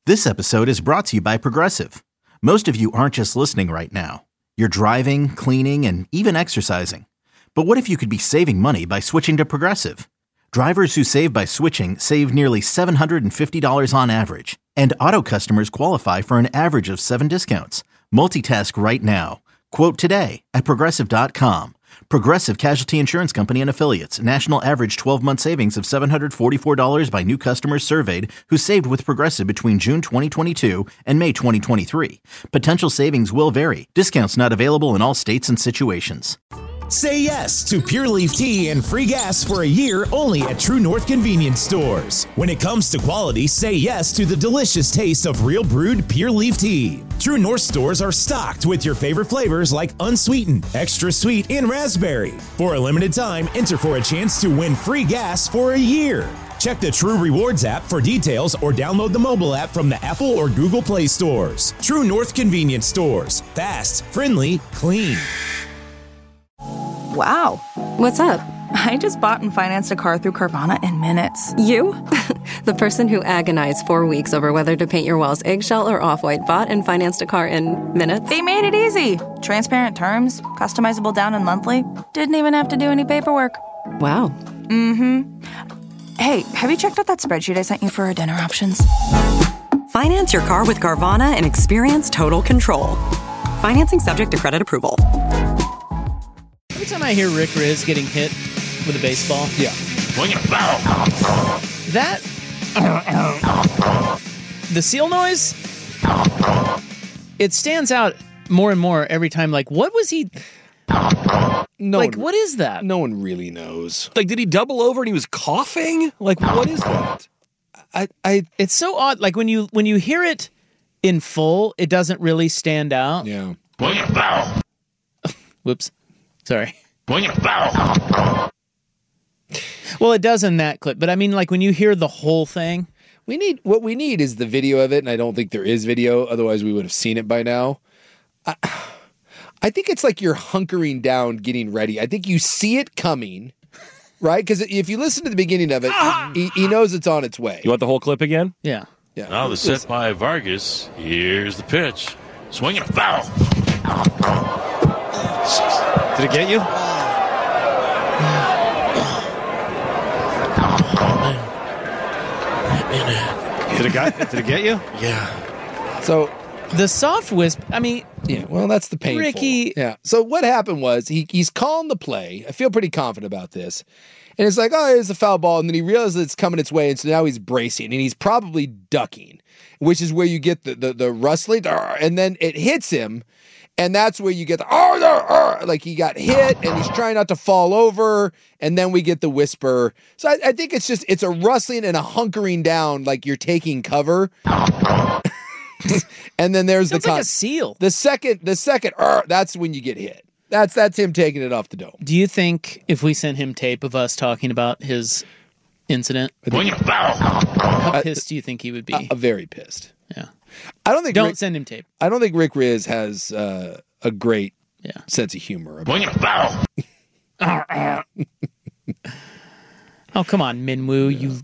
This episode is brought to you by Progressive. Most of you aren't just listening right now. You're driving, cleaning, and even exercising. But what if you could be saving money by switching to Progressive? Drivers who save by switching save nearly $750 on average. And auto customers qualify for an average of 7 discounts. Multitask right now. Quote today at Progressive.com. Progressive Casualty Insurance Company and Affiliates. National average 12-month savings of $744 by new customers surveyed who saved with Progressive between June 2022 and May 2023. Potential savings will vary. Discounts not available in all states and situations. Say yes to Pure Leaf Tea and free gas for a year only at True North Convenience Stores. When it comes to quality, say yes to the delicious taste of real brewed Pure Leaf Tea. True North stores are stocked with your favorite flavors like unsweetened, extra sweet, and raspberry. For a limited time, enter for a chance to win free gas for a year. Check the True Rewards app for details or download the mobile app from the Apple or Google Play stores. True North Convenience Stores. Fast, friendly, clean. Wow. What's up? I just bought and financed a car through Carvana in minutes. You? The person who agonized 4 weeks over whether to paint your walls eggshell or off-white bought and financed a car in minutes? They made it easy. Transparent terms, customizable down and monthly. Didn't even have to do any paperwork. Wow. Mm-hmm. Hey, have you checked out that spreadsheet I sent you for our dinner options? Finance your car with Carvana and experience total control. Financing subject to credit approval. Every time I hear Rick Riz getting hit with a baseball, that the seal noise, it stands out more and more every time. Like, what was he? What is that? No one really knows. Like, did he double over and he was coughing? Like, what is that? It's so odd. Like when you hear it in full, it doesn't really stand out. Yeah. Whoops. Sorry. Well, it does in that clip, but I mean, like when you hear the whole thing. What we need is the video of it, and I don't think there is video. Otherwise, we would have seen it by now. I think it's like you're hunkering down, getting ready. I think you see it coming, right? Because if you listen to the beginning of it, he knows it's on its way. You want the whole clip again? Yeah. Now the set by Vargas. Here's the pitch. Swinging a foul. Did it get you? Did it get you? Yeah. So the soft wisp, I mean... Yeah, well, that's the painful. Ricky... Yeah. So what happened was he's calling the play. I feel pretty confident about this. And it's like, oh, here's the foul ball. And then he realizes it's coming its way. And so now he's bracing. And he's probably ducking, which is where you get the rustling. And then it hits him. And that's where you get the, like he got hit and he's trying not to fall over. And then we get the whisper. So I think it's a rustling and a hunkering down like you're taking cover. And then there's like a seal. The second, that's when you get hit. That's him taking it off the dome. Do you think if we sent him tape of us talking about his incident, how pissed do you think he would be? Very pissed. Yeah. I don't think. Don't send him tape. I don't think Rick Riz has a great sense of humor. Oh, come on, Minwoo, you.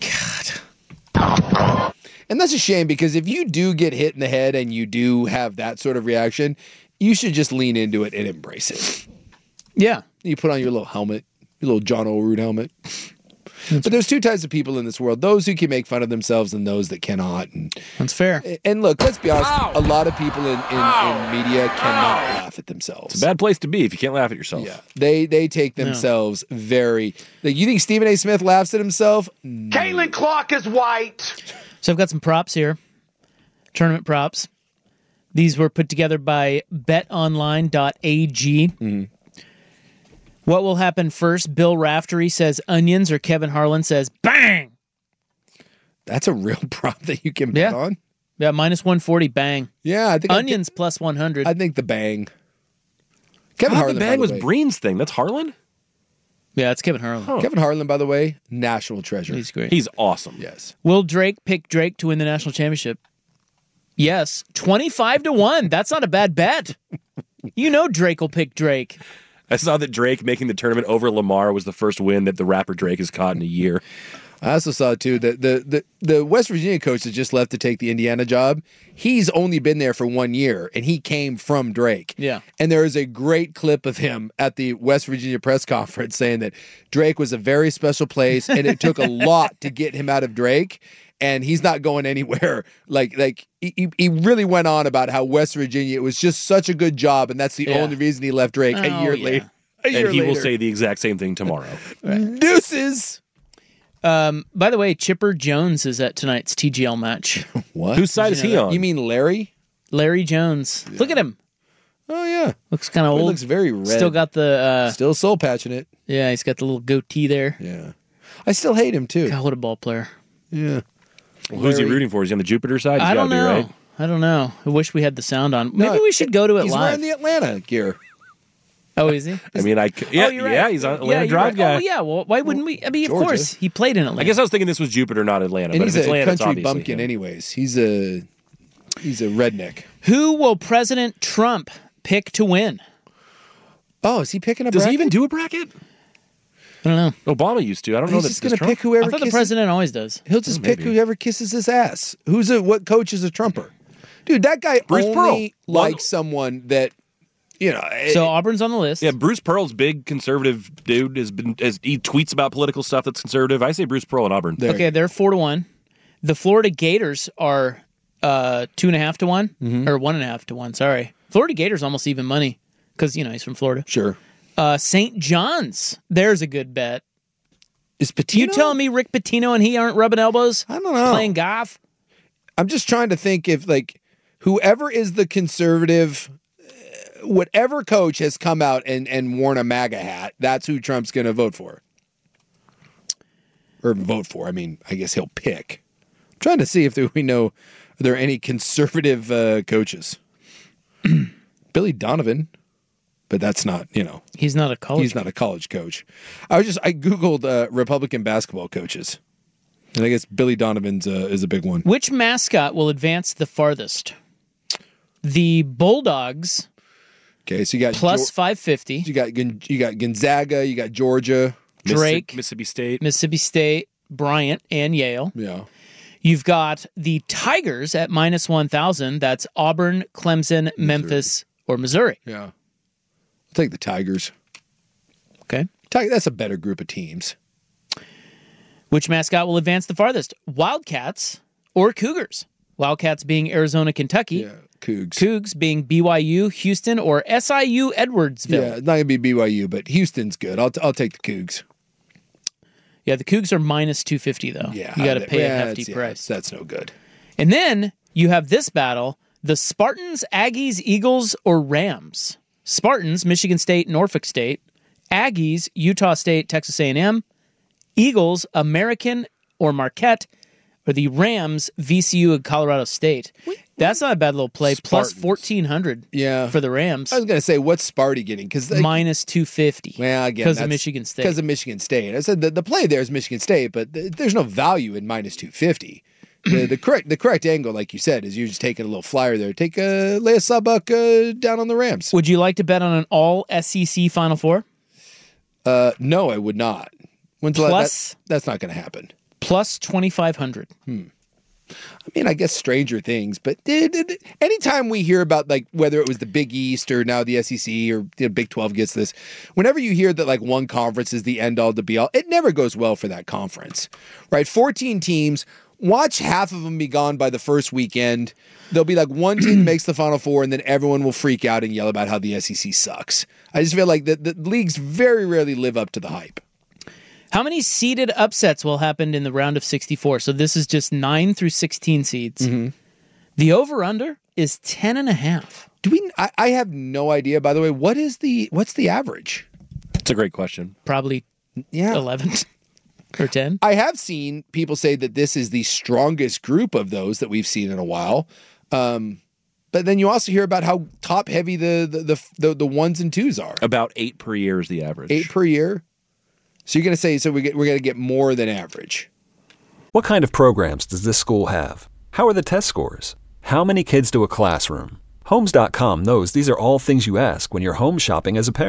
God. And that's a shame because if you do get hit in the head and you do have that sort of reaction, you should just lean into it and embrace it. Yeah. You put on your little helmet, your little John O'Rourke helmet. But there's two types of people in this world, those who can make fun of themselves and those that cannot. And that's fair. And look, let's be honest, a lot of people in media cannot laugh at themselves. It's a bad place to be if you can't laugh at yourself. Yeah. They take themselves very... Like, you think Stephen A. Smith laughs at himself? No. Caitlin Clark is white. So I've got some props here. Tournament props. These were put together by betonline.ag. Mm-hmm. What will happen first? Bill Raftery says onions, or Kevin Harlan says bang. That's a real prop that you can bet on. Yeah, minus 140, bang. Yeah, I think onions plus 100. I think the bang. Kevin Harlan. The bang was Breen's thing. That's Harlan? Yeah, it's Kevin Harlan. Huh. Kevin Harlan, by the way, national treasure. He's great. He's awesome. Yes. Will Drake pick Drake to win the national championship? Yes. 25-1. That's not a bad bet. You know Drake will pick Drake. I saw that Drake making the tournament over Lamar was the first win that the rapper Drake has caught in a year. I also saw too that the West Virginia coach that just left to take the Indiana job, he's only been there for 1 year, and he came from Drake. Yeah. And there is a great clip of him at the West Virginia press conference saying that Drake was a very special place, and it took a lot to get him out of Drake, and he's not going anywhere. Like he really went on about how West Virginia, it was just such a good job, and that's the only reason he left Drake a year later. And he will say the exact same thing tomorrow. Deuces. By the way, Chipper Jones is at tonight's TGL match. What? Whose side is he on? You mean Larry? Larry Jones. Yeah. Look at him. Oh, yeah. Looks kind of old. He looks very red. Still got the... Still soul patching it. Yeah, he's got the little goatee there. Yeah. I still hate him, too. God, what a ball player. Yeah. Well, who's he rooting for? Is he on the Jupiter side? I don't know. Right? I don't know. I wish we had the sound on. Maybe we should go to it he's live. He's wearing the Atlanta gear. Oh, is he? I mean, you're right. Yeah, he's on Atlanta Drive guy. Oh, yeah. Well, why wouldn't we? I mean, Georgia. Of course, he played in Atlanta. I guess I was thinking this was Jupiter, not Atlanta. And but he's if it's a Atlanta, country it's bumpkin, anyways. He's a redneck. Who will President Trump pick to win? Oh, is he picking a Does bracket? he even do a bracket? I don't know. Obama used to. I don't know. He's just going to pick whoever. I thought the president always does. He'll just pick whoever kisses his ass. What coach is a Trumper? Dude, that guy Bruce only Pearl. likes someone that, you know. So Auburn's on the list. Yeah, Bruce Pearl's big conservative dude he tweets about political stuff that's conservative. I say Bruce Pearl and Auburn. Okay, they're 4-1. The Florida Gators are 2.5 to 1 or 1.5 to 1. Sorry, Florida Gators almost even money because he's from Florida. Sure. St. John's. There's a good bet. Is Pitino? You telling me Rick Pitino and he aren't rubbing elbows? I don't know. Playing golf? I'm just trying to think if whoever is the conservative, whatever coach has come out and worn a MAGA hat, that's who Trump's going to vote for. Or vote for. I mean, I guess he'll pick. I'm trying to see if we know, are there any conservative coaches? Billy Donovan, but that's not, He's not a college. He's not a college coach. I Googled Republican basketball coaches. And I guess Billy Donovan's is a big one. Which mascot will advance the farthest? The Bulldogs. Okay, so you got plus 550. You got Gonzaga. You got Georgia, Drake, Mississippi State, Bryant, and Yale. Yeah. You've got the Tigers at minus 1,000. That's Auburn, Clemson, Memphis, or Missouri. Yeah. I'll take the Tigers. Okay. That's a better group of teams. Which mascot will advance the farthest? Wildcats or Cougars? Wildcats being Arizona, Kentucky. Yeah, Cougs. Cougs being BYU, Houston, or SIU, Edwardsville. Yeah, it's not going to be BYU, but Houston's good. I'll take the Cougs. Yeah, the Cougs are minus 250, though. Yeah. You got to pay a hefty price. That's no good. And then you have this battle, the Spartans, Aggies, Eagles, or Rams. Spartans, Michigan State, Norfolk State. Aggies, Utah State, Texas A&M. Eagles, American or Marquette, or the Rams, VCU and Colorado State. That's not a bad little play. Spartans. Plus 1,400 for the Rams. I was going to say, what's Sparty getting? Minus 250. Well, again, because of Michigan State. Because of Michigan State. I said the play there is Michigan State, but there's no value in minus 250. The correct angle, like you said, is you're just taking a little flyer there. Lay a sub-buck down on the Rams. Would you like to bet on an all-SEC Final Four? No, I would not. That's not going to happen. Plus 2,500. I mean, I guess Stranger Things, but anytime we hear about whether it was the Big East or now the SEC or Big 12 gets this, whenever you hear that one conference is the end all to be all, it never goes well for that conference, right? 14 teams. Watch half of them be gone by the first weekend. There'll be one team makes the Final Four, and then everyone will freak out and yell about how the SEC sucks. I just feel like the leagues very rarely live up to the hype. How many seeded upsets will happen in the round of 64? So this is just 9 through 16 seeds. Mm-hmm. The over-under is 10.5. I have no idea, by the way. What's the average? That's a great question. Probably 11 or 10. I have seen people say that this is the strongest group of those that we've seen in a while. But then you also hear about how top-heavy the ones and twos are. About 8 per year is the average. 8 per year? So you're going to say, we're going to get more than average. What kind of programs does this school have? How are the test scores? How many kids to a classroom? Homes.com knows these are all things you ask when you're home shopping as a parent.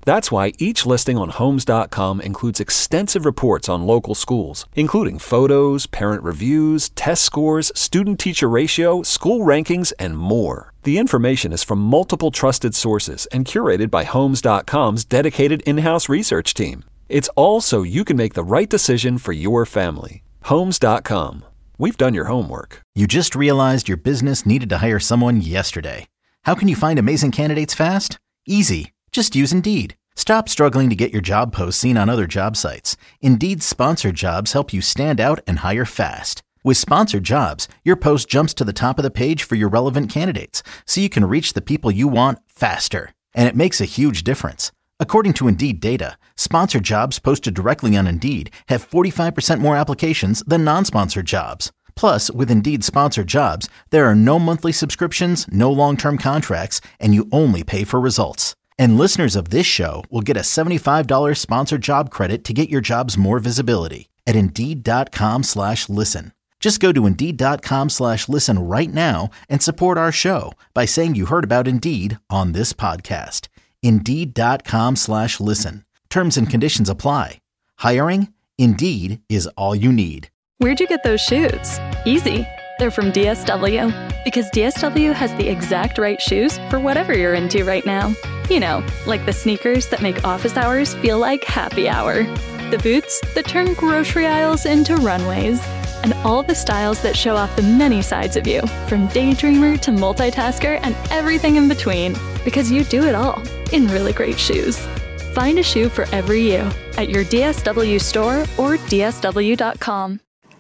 That's why each listing on Homes.com includes extensive reports on local schools, including photos, parent reviews, test scores, student-teacher ratio, school rankings, and more. The information is from multiple trusted sources and curated by Homes.com's dedicated in-house research team. It's all so you can make the right decision for your family. Homes.com. We've done your homework. You just realized your business needed to hire someone yesterday. How can you find amazing candidates fast? Easy. Just use Indeed. Stop struggling to get your job posts seen on other job sites. Indeed's sponsored jobs help you stand out and hire fast. With sponsored jobs, your post jumps to the top of the page for your relevant candidates, so you can reach the people you want faster. And it makes a huge difference. According to Indeed data, sponsored jobs posted directly on Indeed have 45% more applications than non-sponsored jobs. Plus, with Indeed sponsored jobs, there are no monthly subscriptions, no long-term contracts, and you only pay for results. And listeners of this show will get a $75 sponsored job credit to get your jobs more visibility at Indeed.com/listen. Just go to Indeed.com/listen right now and support our show by saying you heard about Indeed on this podcast. Indeed.com/listen. Terms and conditions apply. Hiring? Indeed is all you need. Where'd you get those shoes? Easy. They're from DSW. Because DSW has the exact right shoes for whatever you're into right now. You know, like the sneakers that make office hours feel like happy hour. The boots that turn grocery aisles into runways. And all the styles that show off the many sides of you, from daydreamer to multitasker and everything in between. Because you do it all in really great shoes. Find a shoe for every you at your DSW store or DSW.com.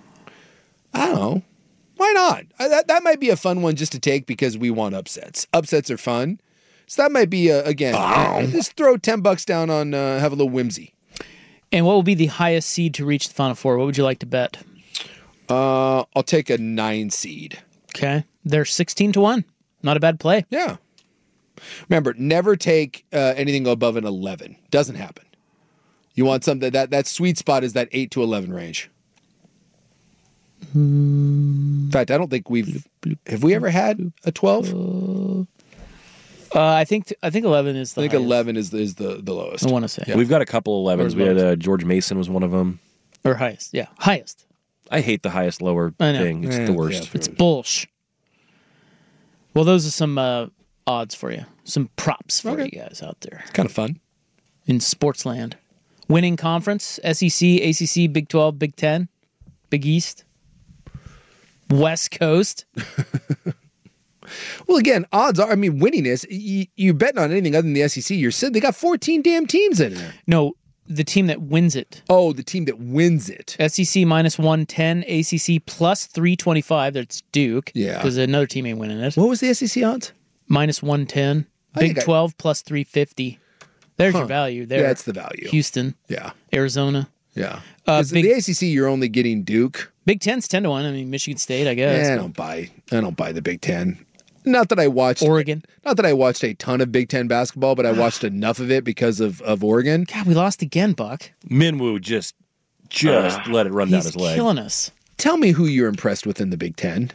I don't know. Why not? That might be a fun one just to take because we want upsets. Upsets are fun. So that might be, just throw $10 down on, have a little whimsy. And what will be the highest seed to reach the Final Four? What would you like to bet? I'll take a 9 seed. Okay. They're 16-1. Not a bad play. Yeah. Remember, never take anything above an 11. Doesn't happen. You want something, that sweet spot is that 8 to 11 range. In fact, I don't think have we ever had a 12? I think 11 is the I think highest. 11 is the lowest. I want to say. Yeah. We've got a couple 11s. We had George Mason was one of them. Or highest. Yeah, highest. I hate the highest lower thing. It's the worst. Yeah, it's bullsh. Well, those are some odds for you. Some props for you guys out there. It's kind of fun. In sports land. Winning conference, SEC, ACC, Big 12, Big 10, Big East, West Coast. Well, again, odds are, winningness, you're betting on anything other than the SEC. You're sitting, they got 14 damn teams in there. No, the team that wins it. Oh, the team that wins it. SEC -110, ACC +325. That's Duke. Yeah. Because another team ain't winning it. What was the SEC odds? -110. Big 12 +350. There's your value there. Yeah, that's the value. Houston. Yeah. Arizona. Yeah. The ACC, you're only getting Duke. Big 10's 10-1. Michigan State, I guess. Yeah, I don't buy the Big 10. Not that I watched Oregon. Not that I watched a ton of Big 10 basketball, but I watched enough of it because of Oregon. God, we lost again, Buck. Minwoo just let it run down his leg. He's killing us. Tell me who you're impressed with in the Big 10.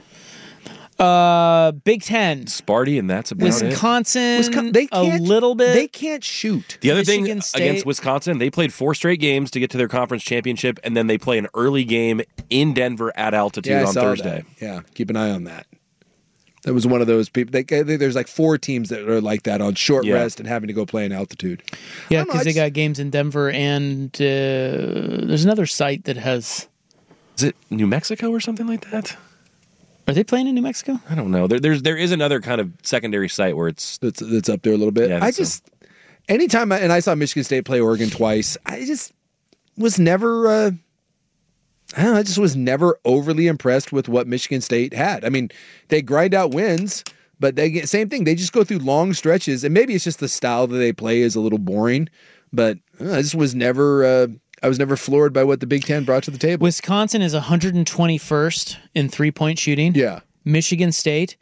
Big 10. Sparty, and that's about Wisconsin, a little bit. They can't shoot. The other Michigan thing State. against Wisconsin, they played 4 straight games to get to their conference championship, and then they play an early game in Denver at altitude on Thursday. That. Yeah, keep an eye on that. That was one of those people. There's like 4 teams that are like that on short rest and having to go play in altitude. Yeah, because they got games in Denver, and there's another site that has. Is it New Mexico or something like that? Are they playing in New Mexico? I don't know. There is another kind of secondary site where it's up there a little bit. Yeah, anytime I saw Michigan State play Oregon twice, I just was never. I just was never overly impressed with what Michigan State had. They grind out wins, but same thing. They just go through long stretches, and maybe it's just the style that they play is a little boring. But I just was never. I was never floored by what the Big 10 brought to the table. Wisconsin is 121st in 3-point shooting. Yeah. Michigan State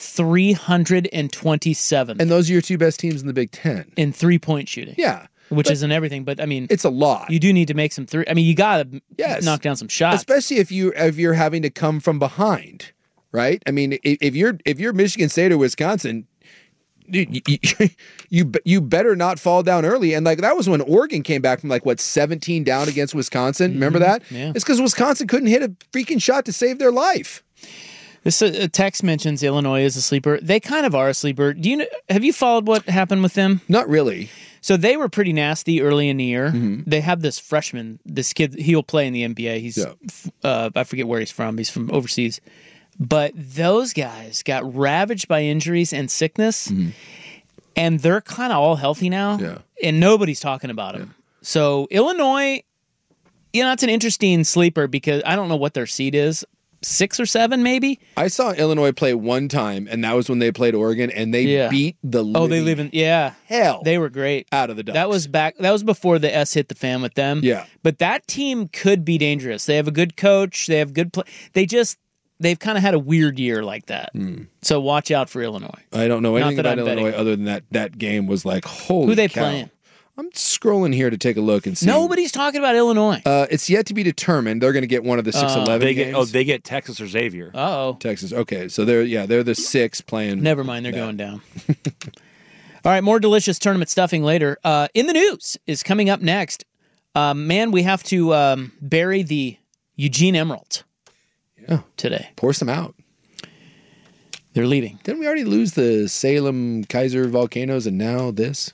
327th. And those are your 2 best teams in the Big 10 in 3-point shooting. Yeah. Which isn't everything, but it's a lot. You do need to make some three. You got to knock down some shots, especially if you're having to come from behind, right? If you're Michigan State or Wisconsin, dude, you better not fall down early. And like that was when Oregon came back from 17 down against Wisconsin. Remember that? Yeah. It's because Wisconsin couldn't hit a freaking shot to save their life. This text mentions Illinois is a sleeper. They kind of are a sleeper. Have you followed what happened with them? Not really. So they were pretty nasty early in the year. They have this freshman, this kid. He'll play in the NBA. He's I forget where he's from. He's from overseas. But those guys got ravaged by injuries and sickness, and they're kind of all healthy now, and nobody's talking about them. So Illinois, it's an interesting sleeper because I don't know what their seed is, 6 or 7 maybe. I saw Illinois play one time, and that was when they played Oregon, and they beat the hell. They were great out of the Ducks. That was before the S hit the fan with them. Yeah, but that team could be dangerous. They have a good coach. They have good play. They've kind of had a weird year like that. So watch out for Illinois. I don't know anything about Illinois other than that game was like, holy Who they cow. playing? I'm scrolling here to take a look and see. Nobody's talking about Illinois. It's yet to be determined. They're going to get one of the 6-11 games. They get Texas or Xavier. Texas. Okay, so they're the 6 playing. Never mind, they're going down. All right, more delicious tournament stuffing later. In the news is coming up next. We have to bury the Eugene Emeralds. Today. Pour some out. They're leaving. Didn't we already lose the Salem Kaiser volcanoes and now this?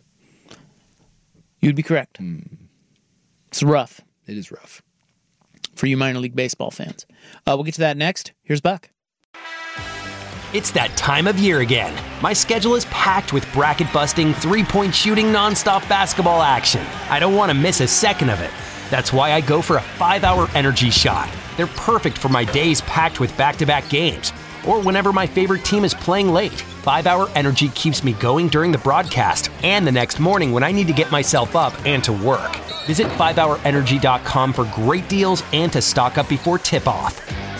You'd be correct. It's rough. It is rough. For you minor league baseball fans. We'll get to that next. Here's Buck. It's that time of year again. My schedule is packed with bracket-busting, three-point shooting, nonstop basketball action. I don't want to miss a second of it. That's why I go for a 5-hour energy shot. They're perfect for my days packed with back-to-back games, or whenever my favorite team is playing late. 5-hour energy keeps me going during the broadcast and the next morning when I need to get myself up and to work. Visit 5hourenergy.com for great deals and to stock up before tip-off.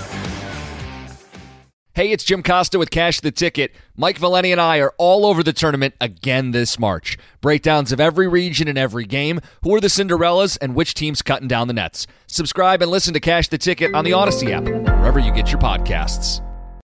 Hey, it's Jim Costa with Cash the Ticket. Mike Valeni and I are all over the tournament again this March. Breakdowns of every region and every game, who are the Cinderellas, and which team's cutting down the nets. Subscribe and listen to Cash the Ticket on the Odyssey app, wherever you get your podcasts.